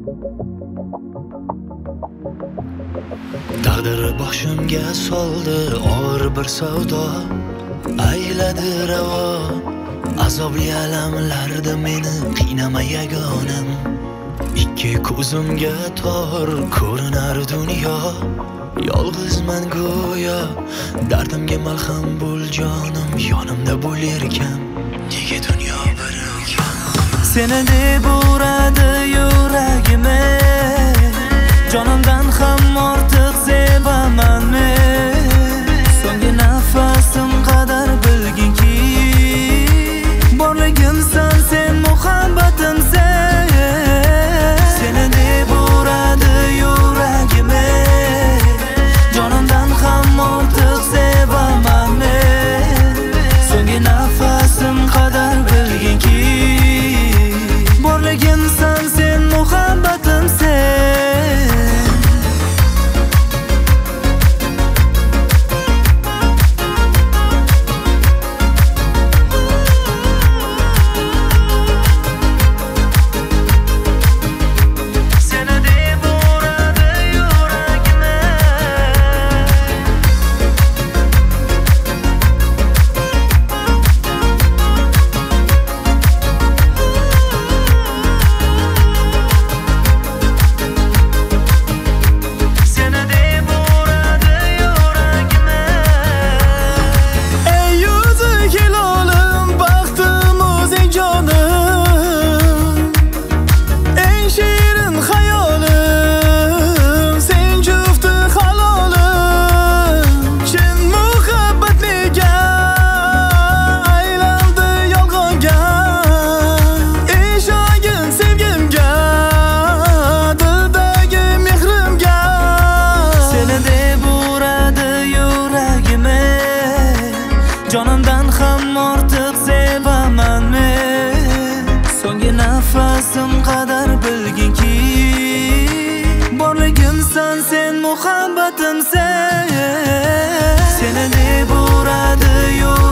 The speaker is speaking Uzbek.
Taqdir boshimga soldi og'ir bir savdo, ayladi ravo azobli alamlarda meni qiynama yagonam. Ikki ko'zimga tor ko'rinar dunyo, yolg'izman go'yo, dardimga malham bo'l jonim, yonimda bo'larkan, nega dunyo bir ekan. Seni deb uradi yuragimni, jonimdan ham ortiq sevaman men. So'nggi nafasim qadar bilginki, borligimsan sen, muhabbatimsan. Seni deb uradi yuragimni, jonimdan ham ortiq sevaman men. So'nggi nafasim qadar bilginki, borligimsan sen, muhabbatimsan. Jonimdan ham ortiq sevaman men. So'nggi nafasim qadar bilginki, borligimsan sen, muhabbatimsan. Seni deb uradi